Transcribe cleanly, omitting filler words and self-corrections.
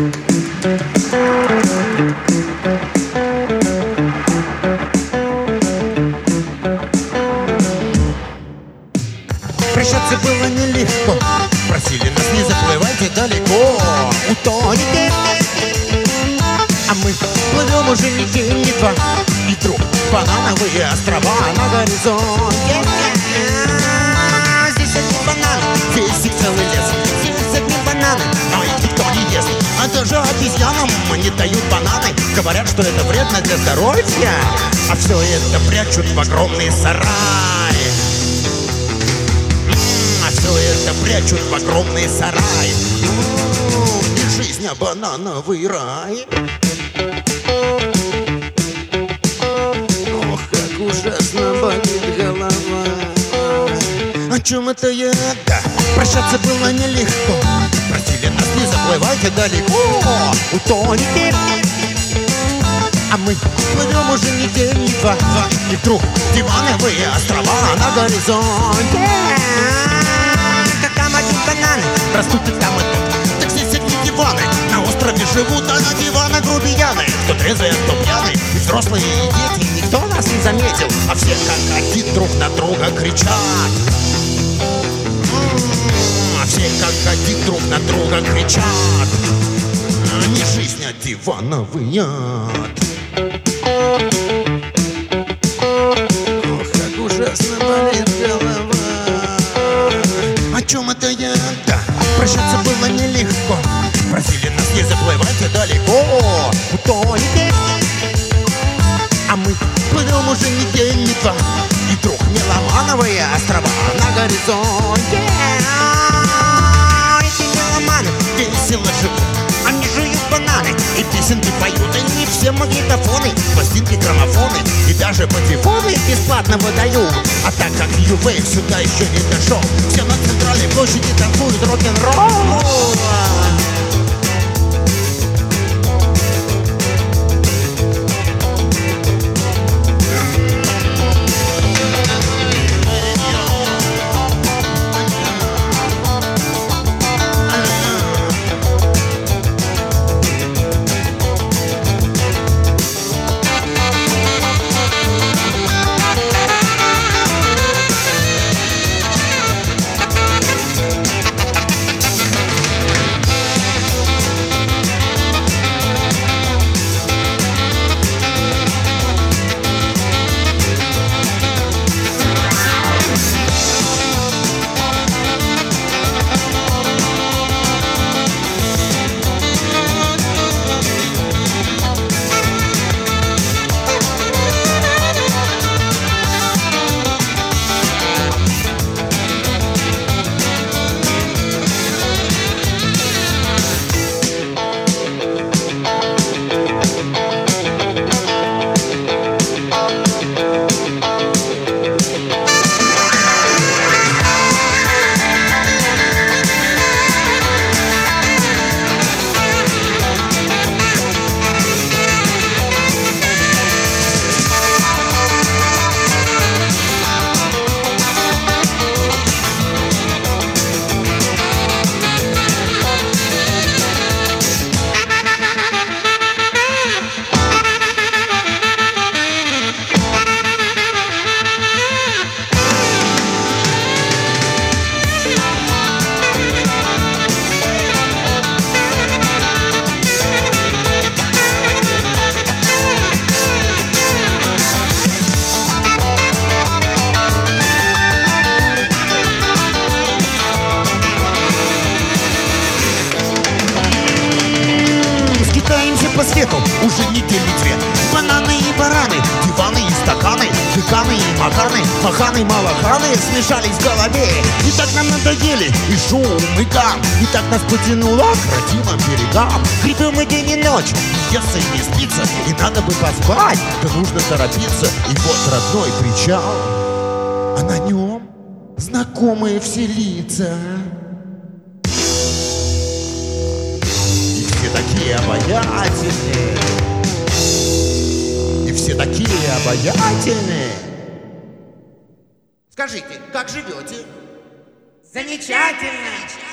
Прощаться было нелегко, просили нас не заплывайте далеко, утоните. А мы плывем уже не день, не два, и вдруг банановые острова на горизонте. Здесь одни бананы, здесь их целый лес. Здесь одни бананы, но их никто не ест. А даже обезьянам не дают бананы. Говорят, что это вредно для здоровья, а все это прячут в огромные сараи. Все это прячут в огромные сараи. Не жизнь, а банановый рай. Ох, как ужасно болит голова. О чем это я? Да, прощаться было нелегко. Просили нас не заплывайте далеко, утоните. А мы плывем уже не день, не два, и вдруг дивановые острова на горизонте. Бананы растут и там, и тут. Так здесь одни диваны. На острове живут, а на диванах грубияны. Кто трезвый, а кто пьяный. И взрослые, и дети. Никто нас не заметил, а все как один друг на друга кричат. А все как один друг на друга кричат. Не жизнь, а дивановый ад. Ох, как ужасно болит голова. О чем это я? Да, прощаться было нелегко. Просили нас не заплывайте далеко, утоните. А мы плывем уже не день, не два, и вдруг меломановые острова на горизонте. Эти меломаны весело живут, они жуют бананы и песенки поют. И не все магнитофоны, пластинки, граммофоны и даже патефоны бесплатно выдают. А так как Нью-Вейв сюда еще не дошел, все на центральной площади танцуют рок-н-ролл. По свету уже недели две. Бананы и бараны, диваны и стаканы, веканы и маканы, маханы, малаханы смешались в голове. И так нам надоели и шум, и гам. И так нас потянуло к родимым берегам. Хрипим мы день и ночь, и естся и не спится. И надо бы поспать, да нужно торопиться. И вот родной причал, а на нем знакомые все лица. Такие обаятельные, и все такие обаятельные. Скажите, как живете? Замечательно!